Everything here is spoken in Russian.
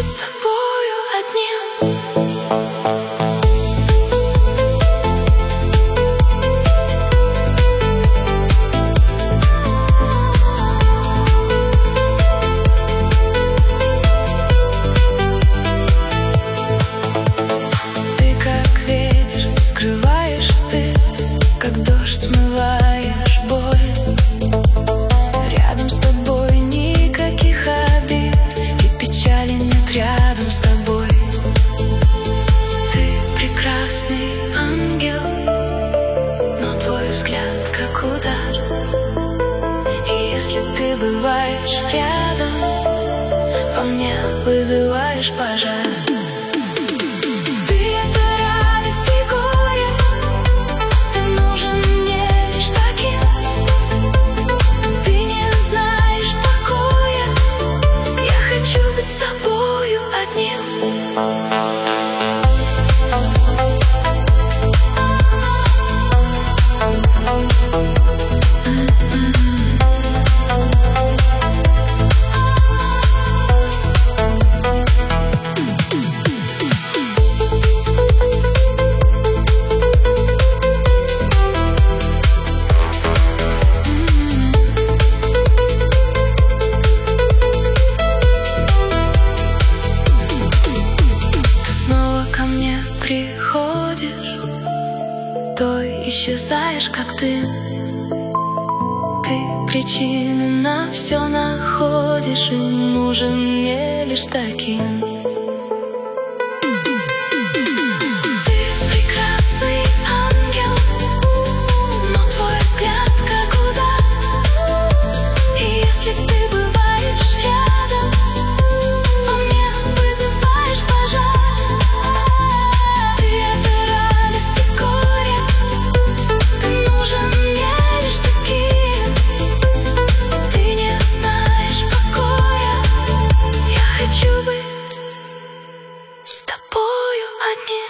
с тобою одним. Ты как ветер, скрываешь стыд, как дождь смываешь боль. Рядом с тобой никаких обид, и печали нет рядом с тобой. Ты прекрасный ангел, но твой взгляд как удар. И если ты бываешь рядом, во мне вызываешь пожар. Приходишь, то исчезаешь, как ты. Ты причины на все находишь, и нужен мне лишь таким. Ты прекрасный ангел, но твой взгляд как удар. И если ты бываешь рядом, во мне вызываешь пожар. С тобою одни.